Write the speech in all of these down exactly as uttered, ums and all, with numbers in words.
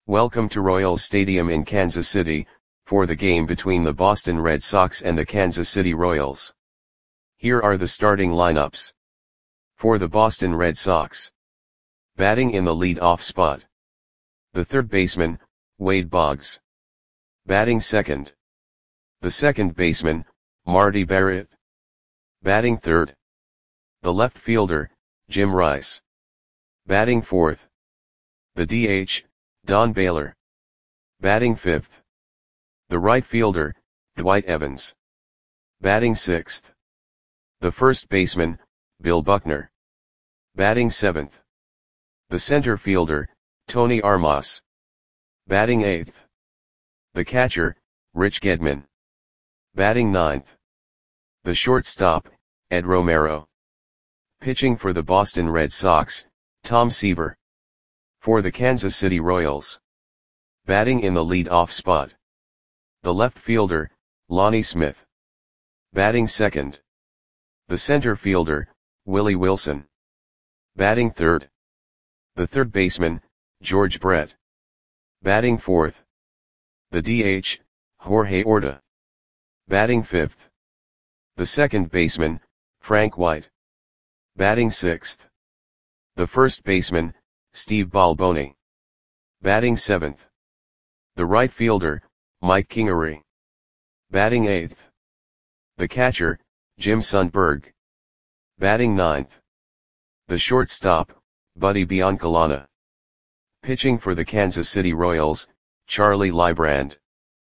Welcome to Royals Stadium in Kansas City, for the game between the Boston Red Sox and the Kansas City Royals. Here are the starting lineups. For the Boston Red Sox. Batting in the lead-off spot. The third baseman, Wade Boggs. Batting second. The second baseman, Marty Barrett. Batting third. The left fielder, Jim Rice. Batting fourth. The D H, Don Baylor. Batting fifth. The right fielder, Dwight Evans. Batting sixth. The first baseman, Bill Buckner. Batting seventh. The center fielder, Tony Armas. Batting eighth. The catcher, Rich Gedman. Batting ninth. The shortstop, Ed Romero. Pitching for the Boston Red Sox, Tom Seaver. For the Kansas City Royals. Batting in the lead-off spot. The left fielder, Lonnie Smith. Batting second. The center fielder, Willie Wilson. Batting third. The third baseman, George Brett. Batting fourth. The D H, Jorge Orta. Batting fifth. The second baseman, Frank White. Batting sixth. The first baseman, Steve Balboni. Batting seventh. The right fielder, Mike Kingery. Batting eighth. The catcher, Jim Sundberg. Batting ninth. The shortstop, Buddy Biancalana. Pitching for the Kansas City Royals, Charlie Leibrand.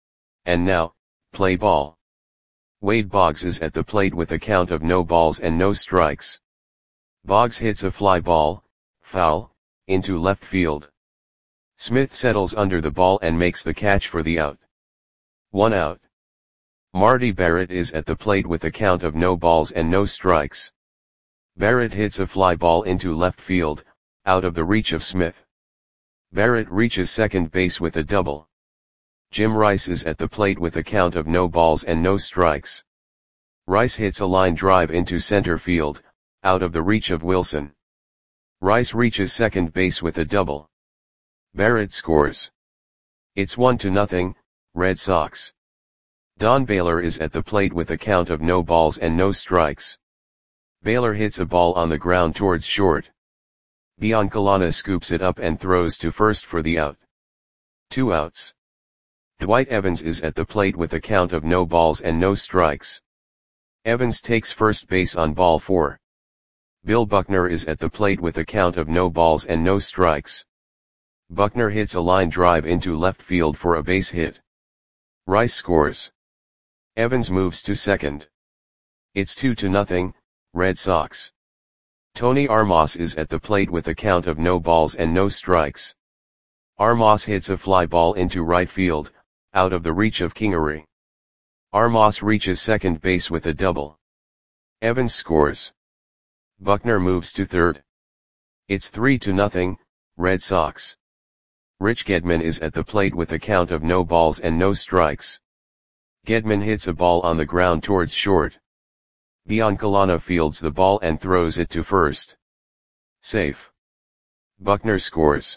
And now, play ball. Wade Boggs is at the plate with a count of no balls and no strikes. Boggs hits a fly ball, foul, into left field. Smith settles under the ball and makes the catch for the out. One out. Marty Barrett is at the plate with a count of no balls and no strikes. Barrett hits a fly ball into left field, out of the reach of Smith. Barrett reaches second base with a double. Jim Rice is at the plate with a count of no balls and no strikes. Rice hits a line drive into center field, out of the reach of Wilson. Rice reaches second base with a double. Barrett scores. It's one to nothing, Red Sox. Don Baylor is at the plate with a count of no balls and no strikes. Baylor hits a ball on the ground towards short. Biancalana scoops it up and throws to first for the out. Two outs. Dwight Evans is at the plate with a count of no balls and no strikes. Evans takes first base on ball four. Bill Buckner is at the plate with a count of no balls and no strikes. Buckner hits a line drive into left field for a base hit. Rice scores. Evans moves to second. It's two to nothing, Red Sox. Tony Armas is at the plate with a count of no balls and no strikes. Armas hits a fly ball into right field, out of the reach of Kingery. Armas reaches second base with a double. Evans scores. Buckner moves to third. It's three to nothing, Red Sox. Rich Gedman is at the plate with a count of no balls and no strikes. Gedman hits a ball on the ground towards short. Biancalana fields the ball and throws it to first. Safe. Buckner scores.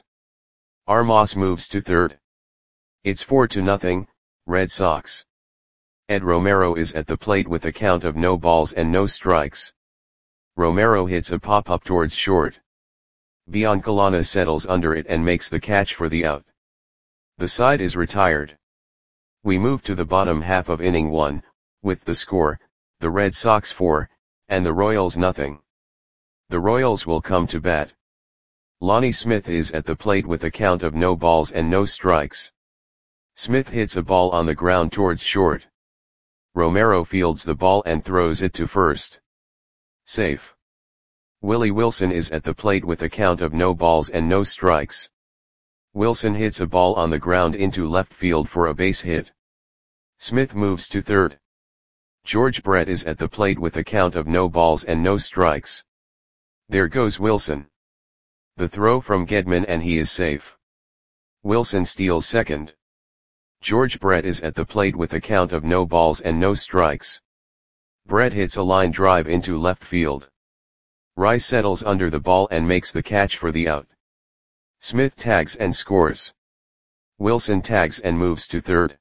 Armas moves to third. It's four to nothing, Red Sox. Ed Romero is at the plate with a count of no balls and no strikes. Romero hits a pop-up towards short. Biancalana settles under it and makes the catch for the out. The side is retired. We move to the bottom half of inning one, with the score, the Red Sox four, and the Royals nothing. The Royals will come to bat. Lonnie Smith is at the plate with a count of no balls and no strikes. Smith hits a ball on the ground towards short. Romero fields the ball and throws it to first. Safe. Willie Wilson is at the plate with a count of no balls and no strikes. Wilson hits a ball on the ground into left field for a base hit. Smith moves to third. George Brett is at the plate with a count of no balls and no strikes. There goes Wilson. The throw from Gedman and he is safe. Wilson steals second. George Brett is at the plate with a count of no balls and no strikes. Brett hits a line drive into left field. Rice settles under the ball and makes the catch for the out. Smith tags and scores. Wilson tags and moves to third.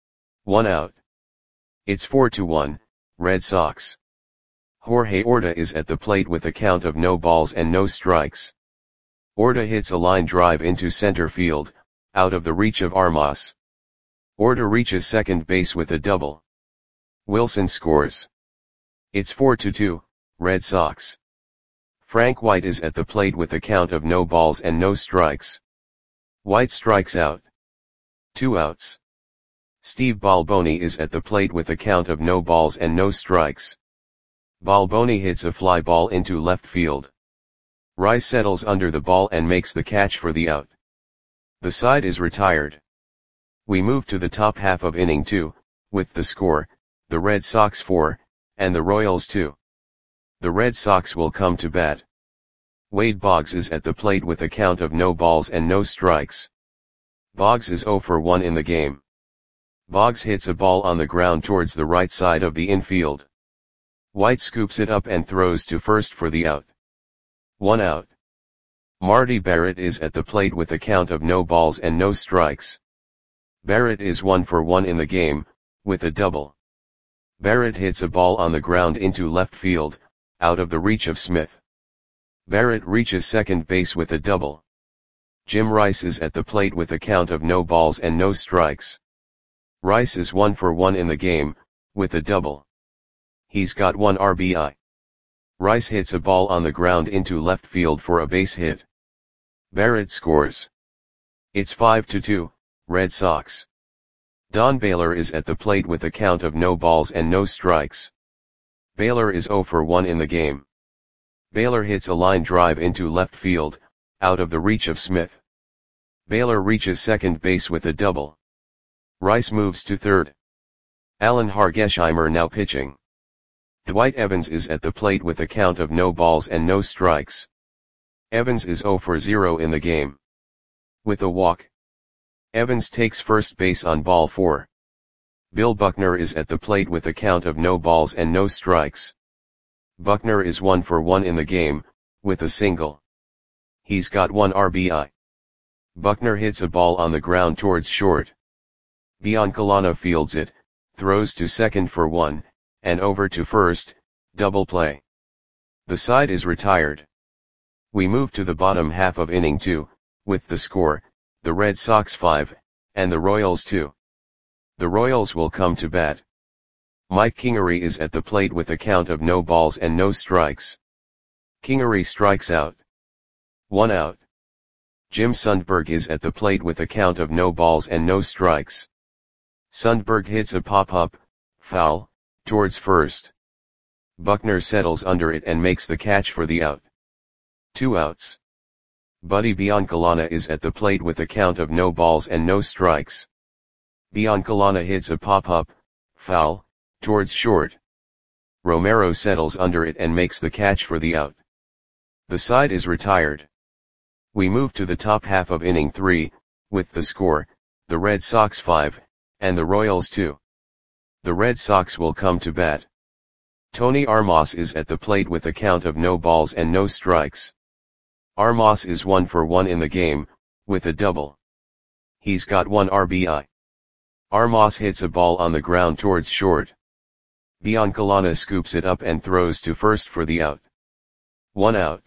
One out. It's four to one, Red Sox. Jorge Orta is at the plate with a count of no balls and no strikes. Orta hits a line drive into center field, out of the reach of Armas. Orta reaches second base with a double. Wilson scores. It's four to two, Red Sox. Frank White is at the plate with a count of no balls and no strikes. White strikes out. Two outs. Steve Balboni is at the plate with a count of no balls and no strikes. Balboni hits a fly ball into left field. Rice settles under the ball and makes the catch for the out. The side is retired. We move to the top half of inning two, with the score, the Red Sox four, and the Royals two. The Red Sox will come to bat. Wade Boggs is at the plate with a count of no balls and no strikes. Boggs is zero for one in the game. Boggs hits a ball on the ground towards the right side of the infield. White scoops it up and throws to first for the out. One out. Marty Barrett is at the plate with a count of no balls and no strikes. Barrett is one for one in the game, with a double. Barrett hits a ball on the ground into left field, out of the reach of Smith. Barrett reaches second base with a double. Jim Rice is at the plate with a count of no balls and no strikes. Rice is one for one in the game, with a double. He's got one R B I. Rice hits a ball on the ground into left field for a base hit. Barrett scores. It's five to two, Red Sox. Don Baylor is at the plate with a count of no balls and no strikes. Baylor is zero for one in the game. Baylor hits a line drive into left field, out of the reach of Smith. Baylor reaches second base with a double. Rice moves to third. Alan Hargesheimer now pitching. Dwight Evans is at the plate with a count of no balls and no strikes. Evans is zero for zero in the game. With a walk. Evans takes first base on ball four. Bill Buckner is at the plate with a count of no balls and no strikes. Buckner is one for one in the game, with a single. He's got one R B I. Buckner hits a ball on the ground towards short. Biancalana fields it, throws to second for one, and over to first, double play. The side is retired. We move to the bottom half of inning two, with the score, the Red Sox five, and the Royals two. The Royals will come to bat. Mike Kingery is at the plate with a count of no balls and no strikes. Kingery strikes out. One out. Jim Sundberg is at the plate with a count of no balls and no strikes. Sundberg hits a pop-up, foul, towards first. Buckner settles under it and makes the catch for the out. Two outs. Buddy Biancalana is at the plate with a count of no balls and no strikes. Biancalana hits a pop-up, foul, towards short. Romero settles under it and makes the catch for the out. The side is retired. We move to the top half of inning three, with the score, the Red Sox five, and the Royals two. The Red Sox will come to bat. Tony Armas is at the plate with a count of no balls and no strikes. Armas is one for one in the game, with a double. He's got one R B I. Armas hits a ball on the ground towards short. Biancalana scoops it up and throws to first for the out. One out.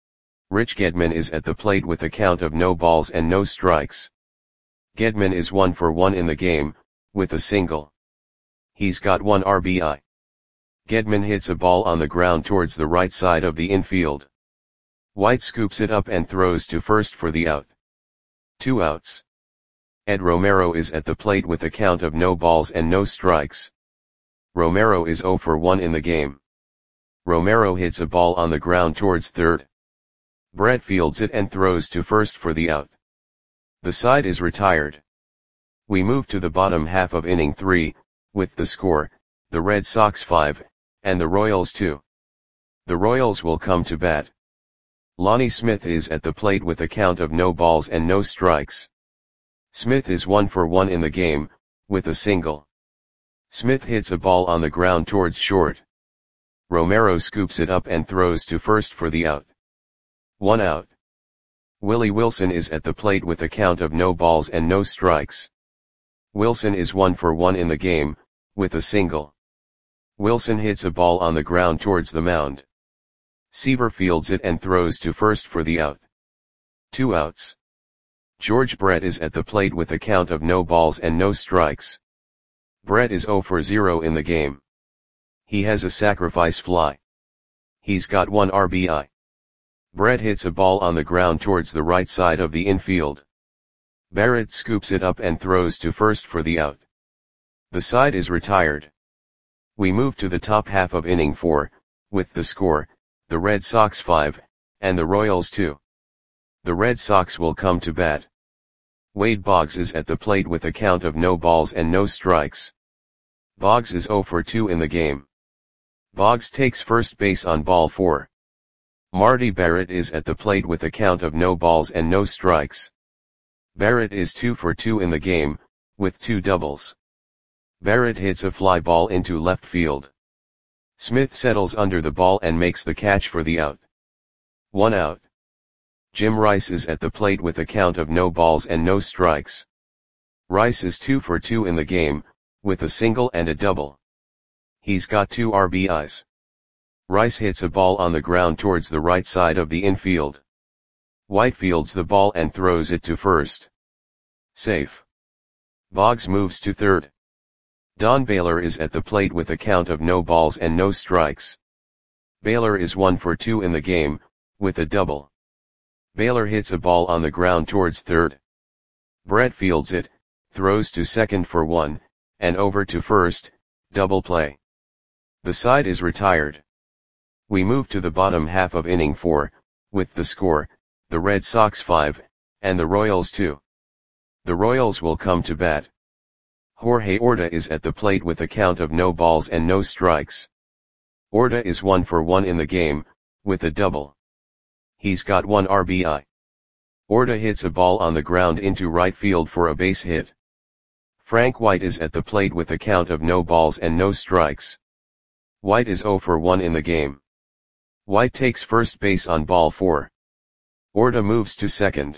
Rich Gedman is at the plate with a count of no balls and no strikes. Gedman is one for one in the game, with a single. He's got one R B I. Gedman hits a ball on the ground towards the right side of the infield. White scoops it up and throws to first for the out. Two outs. Ed Romero is at the plate with a count of no balls and no strikes. Romero is zero for one in the game. Romero hits a ball on the ground towards third. Brett fields it and throws to first for the out. The side is retired. We move to the bottom half of inning three, with the score, the Red Sox five, and the Royals two. The Royals will come to bat. Lonnie Smith is at the plate with a count of no balls and no strikes. Smith is one for one in the game, with a single. Smith hits a ball on the ground towards short. Romero scoops it up and throws to first for the out. One out. Willie Wilson is at the plate with a count of no balls and no strikes. Wilson is one for one in the game, with a single. Wilson hits a ball on the ground towards the mound. Seaver fields it and throws to first for the out. Two outs. George Brett is at the plate with a count of no balls and no strikes. Brett is zero for zero in the game. He has a sacrifice fly. He's got one R B I. Brett hits a ball on the ground towards the right side of the infield. Barrett scoops it up and throws to first for the out. The side is retired. We move to the top half of inning four, with the score, the Red Sox five, and the Royals two. The Red Sox will come to bat. Wade Boggs is at the plate with a count of no balls and no strikes. Boggs is zero for two in the game. Boggs takes first base on ball four. Marty Barrett is at the plate with a count of no balls and no strikes. Barrett is two for two in the game, with two doubles. Barrett hits a fly ball into left field. Smith settles under the ball and makes the catch for the out. One out. Jim Rice is at the plate with a count of no balls and no strikes. Rice is two for two in the game, with a single and a double. He's got two R B Is. Rice hits a ball on the ground towards the right side of the infield. White fields the ball and throws it to first. Safe. Boggs moves to third. Don Baylor is at the plate with a count of no balls and no strikes. Baylor is one for two in the game, with a double. Baylor hits a ball on the ground towards third. Brett fields it, throws to second for one, and over to first, double play. The side is retired. We move to the bottom half of inning four, with the score, the Red Sox five, and the Royals two. The Royals will come to bat. Jorge Orta is at the plate with a count of no balls and no strikes. Orta is one for one in the game, with a double. He's got one R B I. Orta hits a ball on the ground into right field for a base hit. Frank White is at the plate with a count of no balls and no strikes. White is zero for one in the game. White takes first base on ball four. Orta moves to second.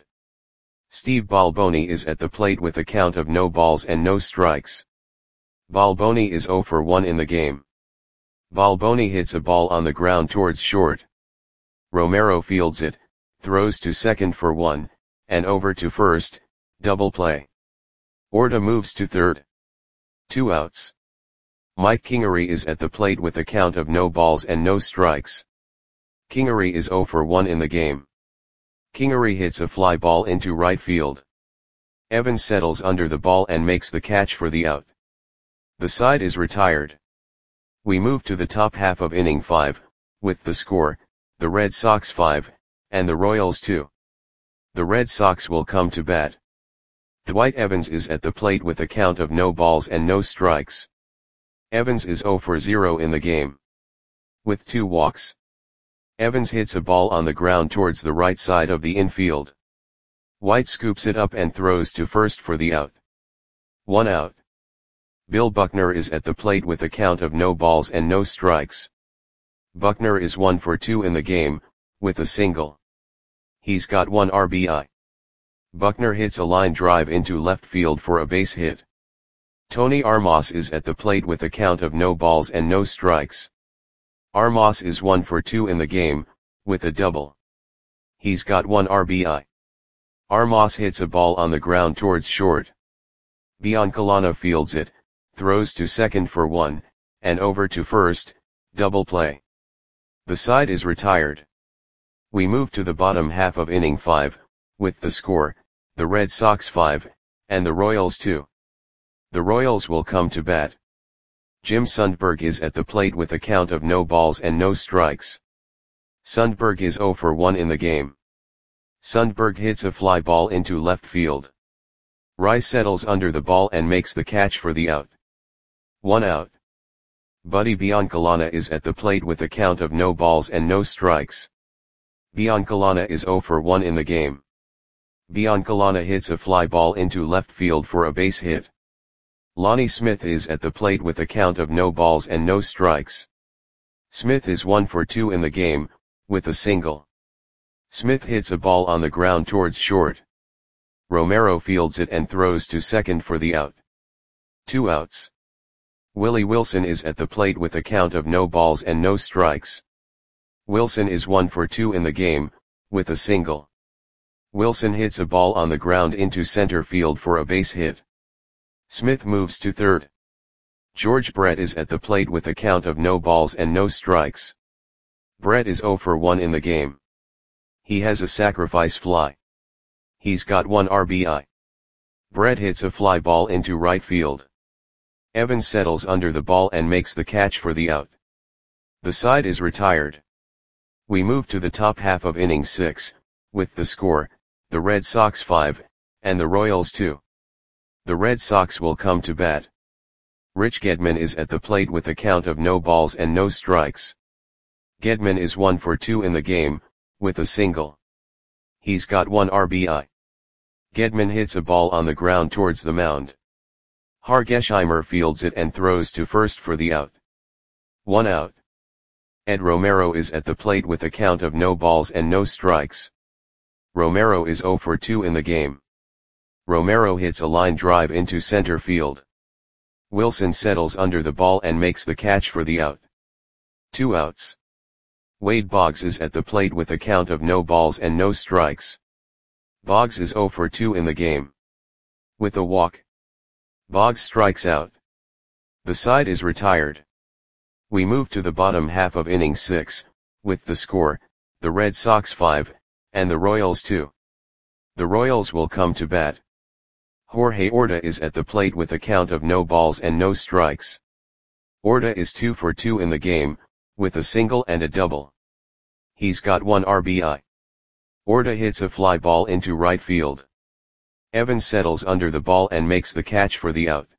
Steve Balboni is at the plate with a count of no balls and no strikes. Balboni is zero for one in the game. Balboni hits a ball on the ground towards short. Romero fields it, throws to second for one, and over to first, double play. Orta moves to third. Two outs. Mike Kingery is at the plate with a count of no balls and no strikes. Kingery is zero for one in the game. Kingery hits a fly ball into right field. Evans settles under the ball and makes the catch for the out. The side is retired. We move to the top half of inning five, with the score, the Red Sox five, and the Royals two. The Red Sox will come to bat. Dwight Evans is at the plate with a count of no balls and no strikes. Evans is zero for zero in the game. With two walks. Evans hits a ball on the ground towards the right side of the infield. White scoops it up and throws to first for the out. One out. Bill Buckner is at the plate with a count of no balls and no strikes. Buckner is one for two in the game, with a single. He's got one R B I. Buckner hits a line drive into left field for a base hit. Tony Armas is at the plate with a count of no balls and no strikes. Armas is one for two in the game, with a double. He's got one R B I. Armas hits a ball on the ground towards short. Biancalana fields it, throws to second for one, and over to first, double play. The side is retired. We move to the bottom half of inning five, with the score, the Red Sox five, and the Royals two. The Royals will come to bat. Jim Sundberg is at the plate with a count of no balls and no strikes. Sundberg is zero for one in the game. Sundberg hits a fly ball into left field. Rice settles under the ball and makes the catch for the out. One out. Buddy Biancalana is at the plate with a count of no balls and no strikes. Biancalana is zero for one in the game. Biancalana hits a fly ball into left field for a base hit. Lonnie Smith is at the plate with a count of no balls and no strikes. Smith is one for two in the game, with a single. Smith hits a ball on the ground towards short. Romero fields it and throws to second for the out. Two outs. Willie Wilson is at the plate with a count of no balls and no strikes. Wilson is one for two in the game, with a single. Wilson hits a ball on the ground into center field for a base hit. Smith moves to third. George Brett is at the plate with a count of no balls and no strikes. Brett is zero for one in the game. He has a sacrifice fly. He's got one R B I. Brett hits a fly ball into right field. Evans settles under the ball and makes the catch for the out. The side is retired. We move to the top half of inning six, with the score, the Red Sox five, and the Royals two. The Red Sox will come to bat. Rich Gedman is at the plate with a count of no balls and no strikes. Gedman is one for two in the game, with a single. He's got one R B I. Gedman hits a ball on the ground towards the mound. Hargesheimer fields it and throws to first for the out. One out. Ed Romero is at the plate with a count of no balls and no strikes. Romero is zero for two in the game. Romero hits a line drive into center field. Wilson settles under the ball and makes the catch for the out. Two outs. Wade Boggs is at the plate with a count of no balls and no strikes. Boggs is zero for two in the game. With a walk, Boggs strikes out. The side is retired. We move to the bottom half of inning six, with the score, the Red Sox five, and the Royals two. The Royals will come to bat. Jorge Orta is at the plate with a count of no balls and no strikes. Orta is two for two in the game, with a single and a double. He's got one R B I. Orta hits a fly ball into right field. Evans settles under the ball and makes the catch for the out.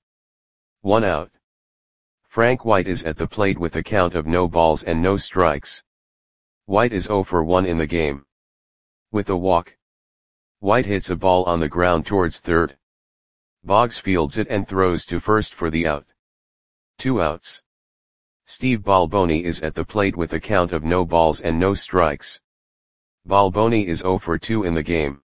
One out. Frank White is at the plate with a count of no balls and no strikes. White is zero for one in the game. With a walk, White hits a ball on the ground towards third. Boggs fields it and throws to first for the out. Two outs. Steve Balboni is at the plate with a count of no balls and no strikes. Balboni is zero for two in the game.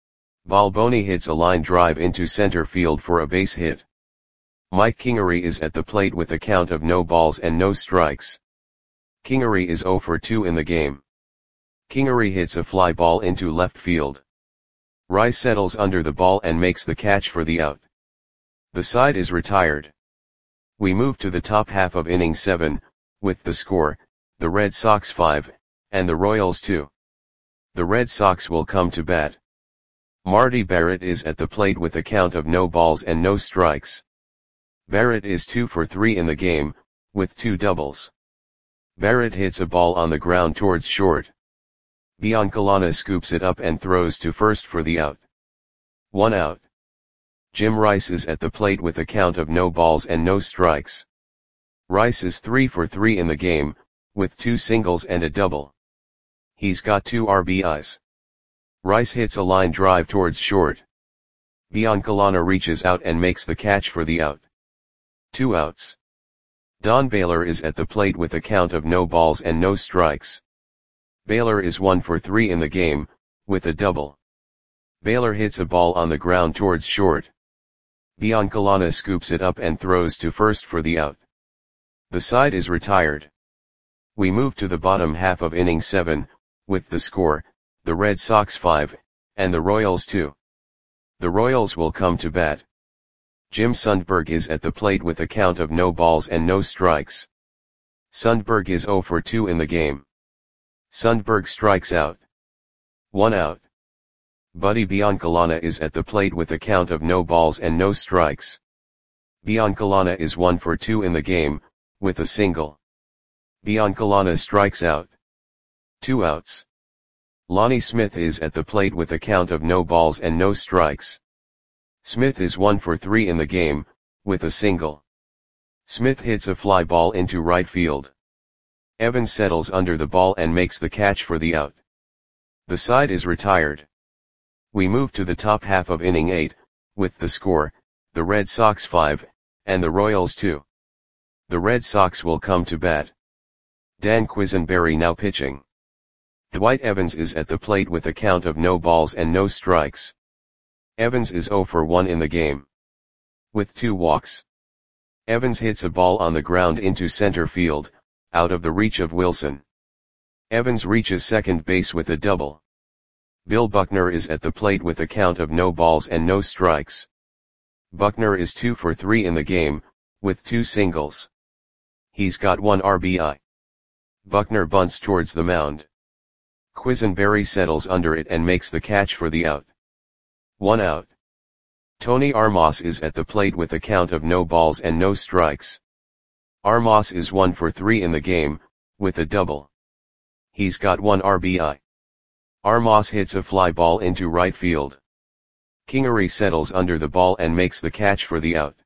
Balboni hits a line drive into center field for a base hit. Mike Kingery is at the plate with a count of no balls and no strikes. Kingery is zero for two in the game. Kingery hits a fly ball into left field. Rice settles under the ball and makes the catch for the out. The side is retired. We move to the top half of inning seven, with the score, the Red Sox five, and the Royals two. The Red Sox will come to bat. Marty Barrett is at the plate with a count of no balls and no strikes. Barrett is two for three in the game, with two doubles. Barrett hits a ball on the ground towards short. Biancalana scoops it up and throws to first for the out. One out. Jim Rice is at the plate with a count of no balls and no strikes. Rice is three for three in the game, with two singles and a double. He's got two R B Is. Rice hits a line drive towards short. Biancalana reaches out and makes the catch for the out. Two outs. Don Baylor is at the plate with a count of no balls and no strikes. Baylor is one for three in the game, with a double. Baylor hits a ball on the ground towards short. Biancalana scoops it up and throws to first for the out. The side is retired. We move to the bottom half of inning seven, with the score, the Red Sox five, and the Royals two. The Royals will come to bat. Jim Sundberg is at the plate with a count of no balls and no strikes. Sundberg is zero for two in the game. Sundberg strikes out. One out. Buddy Biancalana is at the plate with a count of no balls and no strikes. Biancalana is one for two in the game, with a single. Biancalana strikes out. Two outs. Lonnie Smith is at the plate with a count of no balls and no strikes. Smith is one for three in the game, with a single. Smith hits a fly ball into right field. Evans settles under the ball and makes the catch for the out. The side is retired. We move to the top half of inning eight, with the score, the Red Sox five, and the Royals two. The Red Sox will come to bat. Dan Quisenberry now pitching. Dwight Evans is at the plate with a count of no balls and no strikes. Evans is zero for one in the game, with two walks. Evans hits a ball on the ground into center field, out of the reach of Wilson. Evans reaches second base with a double. Bill Buckner is at the plate with a count of no balls and no strikes. Buckner is two for three in the game, with two singles. He's got one R B I. Buckner bunts towards the mound. Quisenberry settles under it and makes the catch for the out. One out. Tony Armas is at the plate with a count of no balls and no strikes. Armas is one for three in the game, with a double. He's got one R B I. Armas hits a fly ball into right field. Kingery settles under the ball and makes the catch for the out.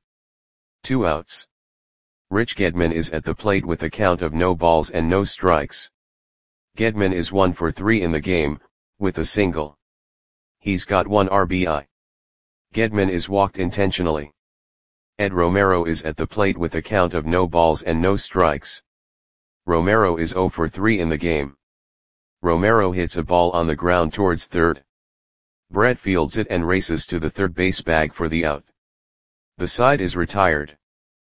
Two outs. Rich Gedman is at the plate with a count of no balls and no strikes. Gedman is one for three in the game, with a single. He's got one R B I. Gedman is walked intentionally. Ed Romero is at the plate with a count of no balls and no strikes. Romero is zero for three in the game. Romero hits a ball on the ground towards third. Brett fields it and races to the third base bag for the out. The side is retired.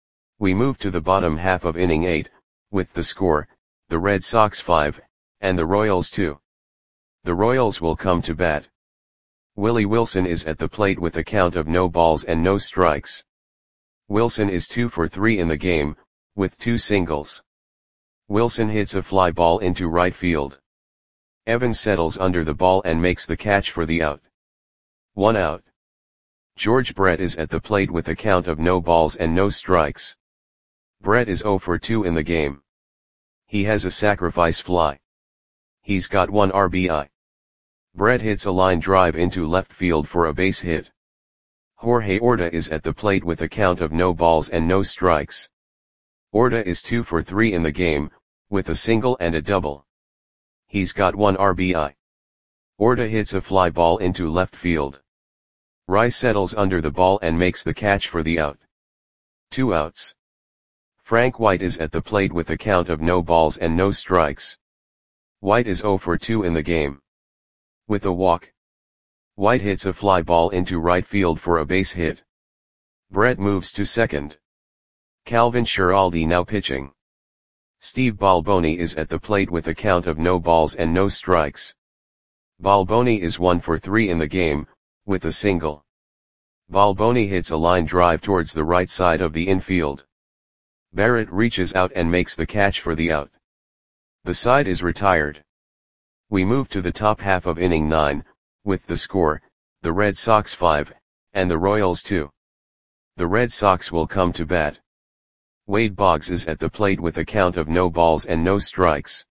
We move to the bottom half of inning eight, with the score, the Red Sox five, and the Royals two. The Royals will come to bat. Willie Wilson is at the plate with a count of no balls and no strikes. Wilson is two for three in the game, with two singles. Wilson hits a fly ball into right field. Evans settles under the ball and makes the catch for the out. One out. George Brett is at the plate with a count of no balls and no strikes. Brett is zero for two in the game. He has a sacrifice fly. He's got one R B I. Brett hits a line drive into left field for a base hit. Jorge Orta is at the plate with a count of no balls and no strikes. Orta is two for three in the game, with a single and a double. He's got one R B I. Orta hits a fly ball into left field. Rice settles under the ball and makes the catch for the out. Two outs. Frank White is at the plate with a count of no balls and no strikes. White is zero for two in the game, with a walk. White hits a fly ball into right field for a base hit. Brett moves to second. Calvin Schiraldi now pitching. Steve Balboni is at the plate with a count of no balls and no strikes. Balboni is one for three in the game, with a single. Balboni hits a line drive towards the right side of the infield. Barrett reaches out and makes the catch for the out. The side is retired. We move to the top half of inning nine, with the score, the Red Sox five, and the Royals two. The Red Sox will come to bat. Wade Boggs is at the plate with a count of no balls and no strikes.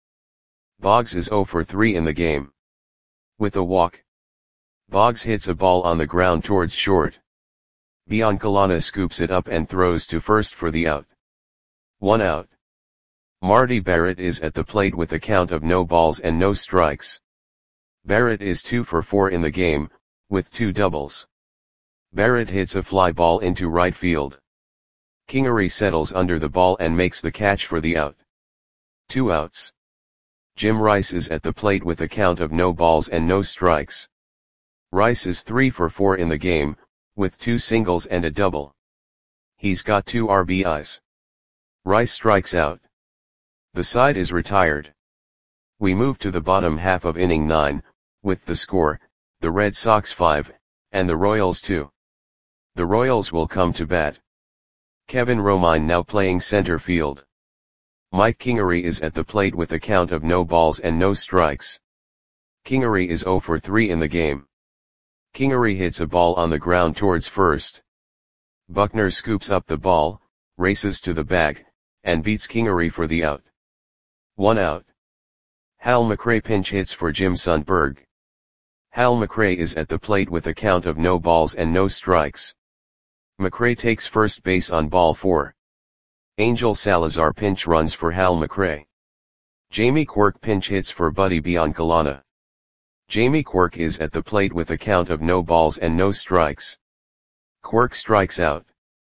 Boggs is zero for three in the game, with a walk. Boggs hits a ball on the ground towards short. Biancalana scoops it up and throws to first for the out. One out. Marty Barrett is at the plate with a count of no balls and no strikes. Barrett is two for four in the game, with two doubles. Barrett hits a fly ball into right field. Kingery settles under the ball and makes the catch for the out. Two outs. Jim Rice is at the plate with a count of no balls and no strikes. Rice is three for four in the game, with two singles and a double. He's got two R B Is. Rice strikes out. The side is retired. We move to the bottom half of inning nine, with the score, the Red Sox five, and the Royals two. The Royals will come to bat. Kevin Romine now playing center field. Mike Kingery is at the plate with a count of no balls and no strikes. Kingery is zero for three in the game. Kingery hits a ball on the ground towards first. Buckner scoops up the ball, races to the bag, and beats Kingery for the out. One out. Hal McRae pinch hits for Jim Sundberg. Hal McRae is at the plate with a count of no balls and no strikes. McRae takes first base on ball four. Angel Salazar pinch runs for Hal McRae. Jamie Quirk pinch hits for Buddy Biancalana. Jamie Quirk is at the plate with a count of no balls and no strikes. Quirk strikes out.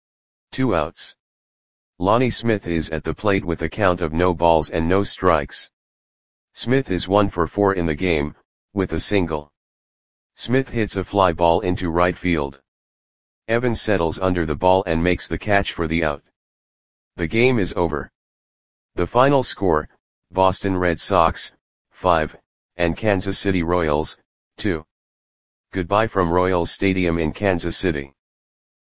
Two outs. Lonnie Smith is at the plate with a count of no balls and no strikes. Smith is one for four in the game, with a single. Smith hits a fly ball into right field. Evans settles under the ball and makes the catch for the out. The game is over. The final score, Boston Red Sox, five, and Kansas City Royals, two. Goodbye from Royals Stadium in Kansas City.